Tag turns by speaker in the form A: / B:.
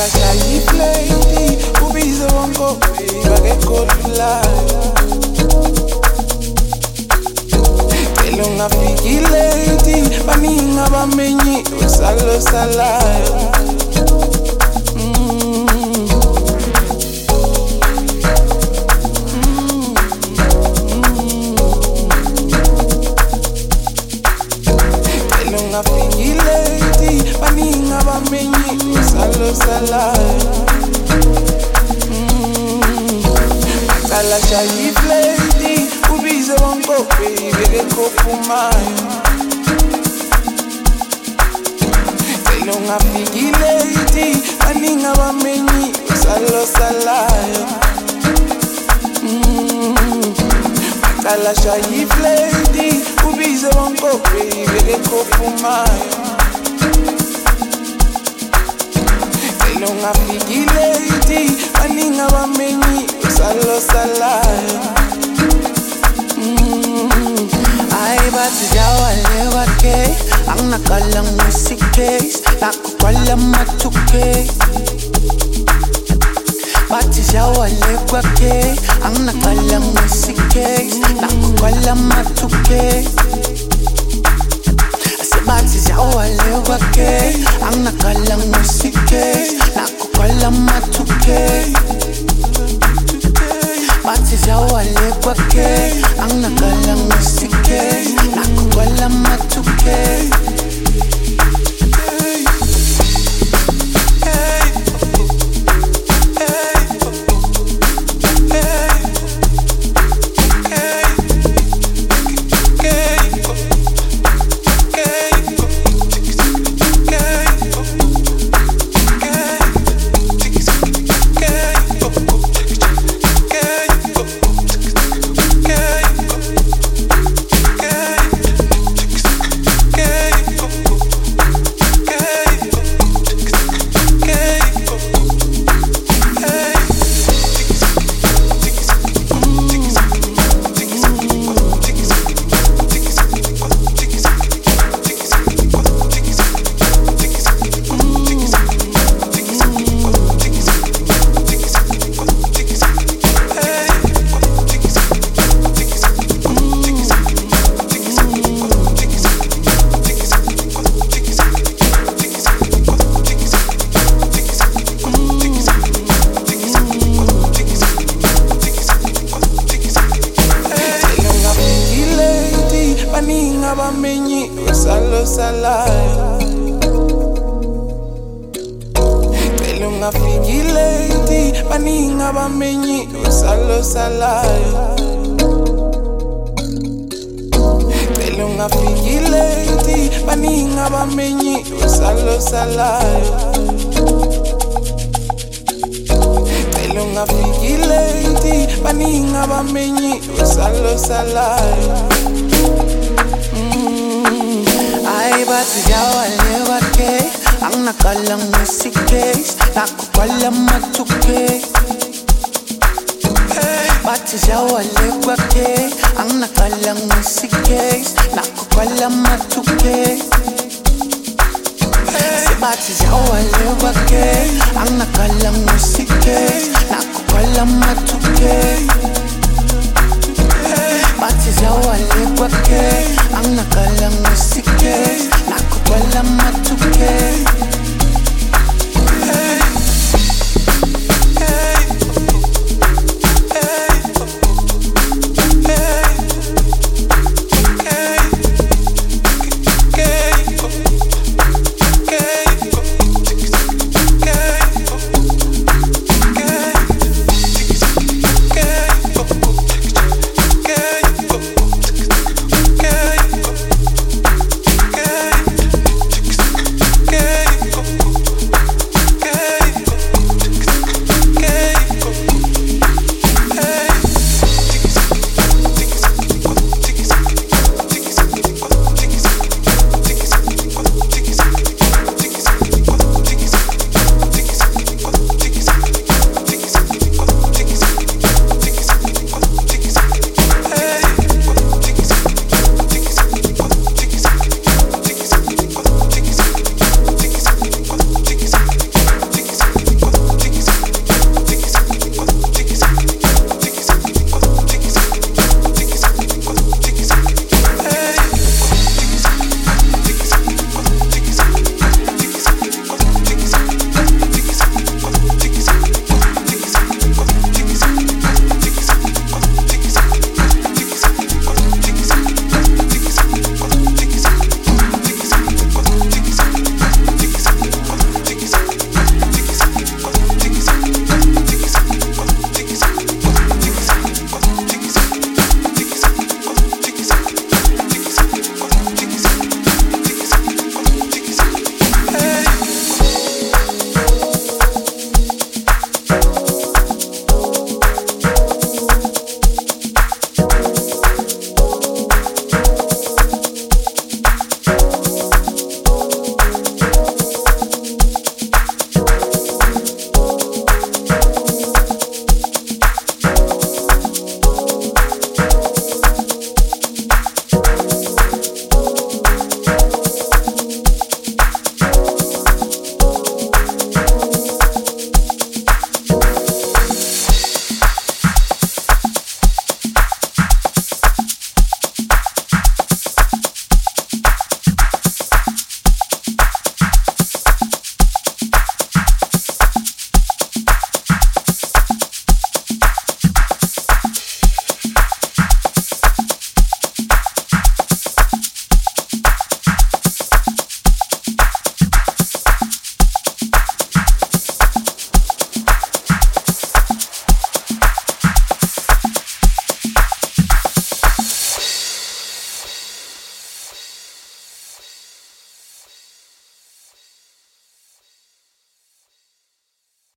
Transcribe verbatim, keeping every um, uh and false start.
A: shayiflati ubize wonke baby akekho lulayo Kelo ungafiki late baningi abamenyi usalo salayo Ungafiki late baningi abamenyi usalo salayo Akala shayiflati ubize wonke baby akekho phumayo Kelo ungafiki late baningi abamenyi usalo salayo Akala shayiflati ubize wonke baby akekho phumayo Kelo ungafiki late baningi abamenyi usalo salayo
B: Ay bathi jawale wake angakala music case nakukwala matuke Bathi jawale wake angakala music case nakukwala matuke Bathi jawale wake angakala music case nakukwala matuke Bathi jawale wake angakala music case nakukwala matuke
A: Baningi abamenyi usalo salayo Kelo ungafiki late baningi abamenyi usalo salayo Kelo ungafiki late baningi abamenyi usalo salayo Kelo ungafiki late baningi abamenyi usalo salayo
B: Ay bathi jawale wake angakala music case nakukwala matuke Bathi jawale wake angakala music case nakukwala matuke Bathi jawale wake angakala music case nakukwala matuke Bathi jawale wake angakala music case nakukwala matuke